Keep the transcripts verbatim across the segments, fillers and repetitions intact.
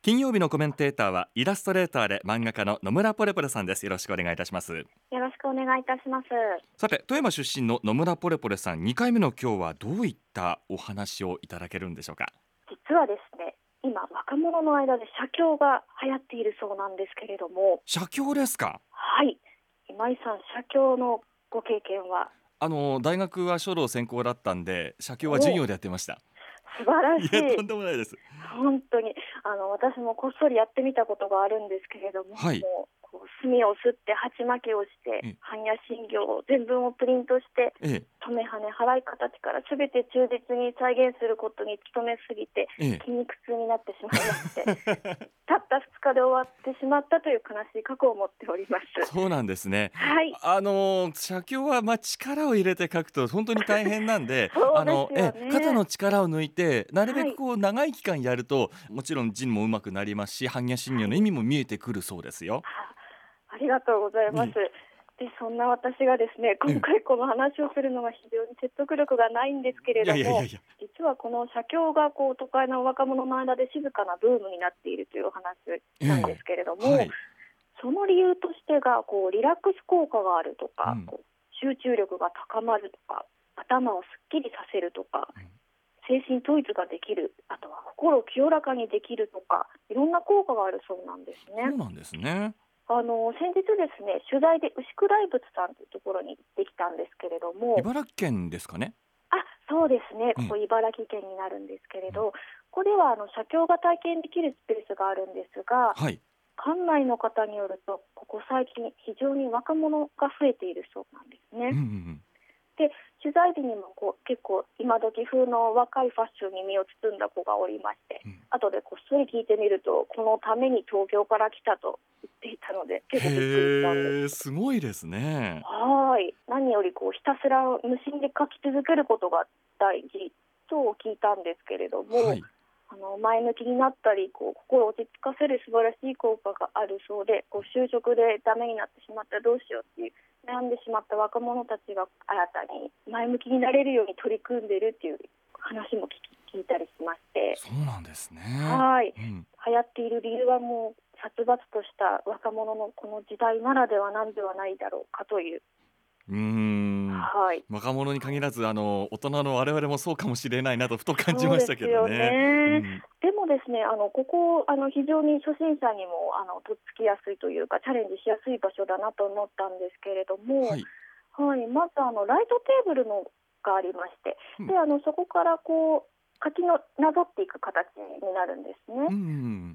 金曜日のコメンテーターはイラストレーターで漫画家の野村ポレポレさんです。よろしくお願いいたします。 よろしくお願いいたします。 さて、富山出身の野村ポレポレさん、にかいめの今日はどういったお話をいただけるんでしょうか。 実はですね、今若者の間で写経が流行っているそうなんですけれども。 写経ですか。 はい、今井さん、写経のご経験は？ あの大学は書道専攻だったんで、写経は授業でやってました。 素晴らしい。 いや、とんでもないです。 本当にあの私もこっそりやってみたことがあるんですけれども、 はい、 もうこう墨をすって鉢巻きをして般若心経を全文をプリントして、 ええ、 止め跳ね払い形からすべて忠実に再現することに努めすぎて、 ええ、 筋肉痛になってしまいましてたったふつかで終わってしまったという悲しい過去を持っております。 そうなんですね。 はい、 あの写経はまあ力を入れて書くと本当に大変なんでそうあのですよね。 え肩の力を抜いてなるべはい、 くこう長い期間やると、もちろん字も上手くなりますし、般若心経の意味も見えてくるそうですよ。 あありがとうございます。 ね、 でそんな私がですね、今回この話をするのは非常に説得力がないんですけれども、 いやいやいやいや、 実はこの写経がこう都会の若者の間で静かなブームになっているというお話なんですけれども、 ええ、はい、 その理由としてがこうリラックス効果があるとか、 うん、 こう集中力が高まるとか、頭をすっきりさせるとか、 うん、 精神統一ができる、あとは心を清らかにできるとか、いろんな効果があるそうなんですね。 そうなんですね。 あの先日ですね、取材で牛久大仏さんというところに行ってきたんですけれども。 茨城県ですかね。 あ、そうですね、こええ、 こ茨城県になるんですけれうん、 ど、ここではあの写経が体験できるスペースがあるんですが、 はい、 館内の方によるとここ最近非常に若者が増えているそうなんですね。 うんうんうん、 で取材時にもこう結構今時風の若いファッションに身を包んだ子がおりまして、 うん、 後でこっそり聞いてみるとこのために東京から来たと言っていたので、結構びっくりしたんです。 へえ、すごいですね。 はい、何よりこうひたすら無心で書き続けることが大事と聞いたんですけれども、 はい、 あの前向きになったりこう心を落ち着かせる素晴らしい効果があるそうで、こう就職でダメになってしまったらどうしようっていう悩んでしまった若者たちが新たに前向きになれるように取り組んでいるっていう話も聞き聞いたりしまして、 そうなんですね。 はい、 うん、 流行っている理由はもう殺伐とした若者のこの時代ならではなんではないだろうかという。 うーん、 はい、 若者に限らずあの大人の我々もそうかもしれないなとふと感じそうましたけどですよね。うね。 ん、 でもですね、あのここあの非常に初心者にもあのとっつきやすいというかチャレンジしやすい場所だなと思ったんですけれども、 はい、 はい、まずあのライトテーブルのがありまして、 うん、 であのそこからこう書きのなぞっていく形になるんですね。 うん、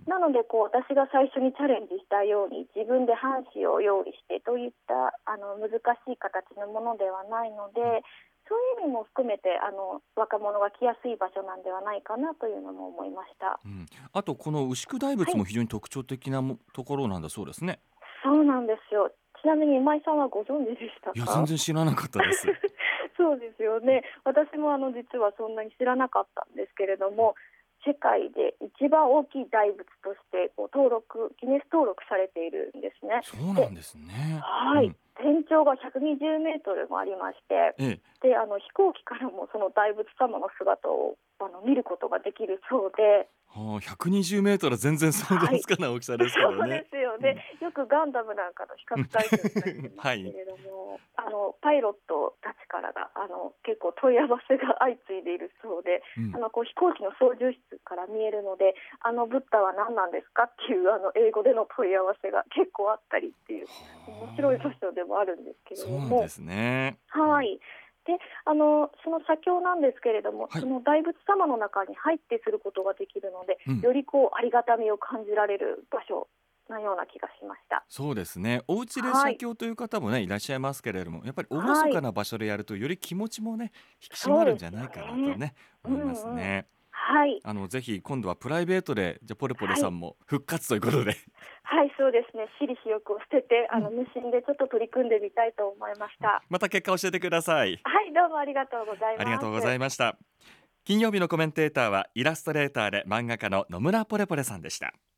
なのでこう私が最初にチャレンジしたように自分で半紙を用意してといったあの難しい形のものではないので、そういう意味も含めてあの若者が来やすい場所なんではないかなというのも思いました。 うん、あとこの牛久大はい、 仏も非常に特徴的なもところなんだそうですね。 そうなんですよ。ちなみに今井さんはご存知でしたいや、全か？ 然知らなかったです。 そうですよね。私もあの実はそんなに知らなかったんですけれども、世界で一番大きい大仏としてこう登録ギネス登録されているんですね。で、 そうなんですね。うはい、 ん、 全長がひゃくにじゅうメートルもありまして、 ええ、 であの飛行機からもその大仏様の姿をあの見ることができるそうで。 はあ、ひゃくにじゅうメートルは全然想像はい、 つかない大きさですけどそうでね。 すよね。 うん、 よくガンダムなんかの比較対象になってまはい。 すけれども、あのパイロットたちからがあの結構問い合わせが相次いでいるそうで、 うん、 あのこう飛行機の操縦室から見えるので、あのブッダは何なんですかっていうあの英語での問い合わせが結構あったりっていう面白い場はあ、 所でもあるんですけれそうども、 なんですね。うん、 はい。で、あのその写経なんですけれども、 はい、 その大仏様の中に入ってすることができるので、 うん、 よりこうありがたみを感じられる場所なような気がしました。 そうですね。お家ではい、 写経という方もねいらっしゃいますけれども、やっぱり厳はい、 かな場所でやるとより気持ちもね引き締まそうですよるんじゃないかなとね。 ねう思いますんうん。 ね。 はい、 あのぜひ今度はプライベートでじゃあポレポレはい、 さんも復活ということで、 はい、そうですね。私利私欲を捨てて、あのうん、 無心でちょっと取り組んでみたいと思いました。 また結果教えてください。 はい、どうもありがとうございます。 ありがとうございました。金曜日のコメンテーターはイラストレーターで漫画家の野村ポレポレさんでした。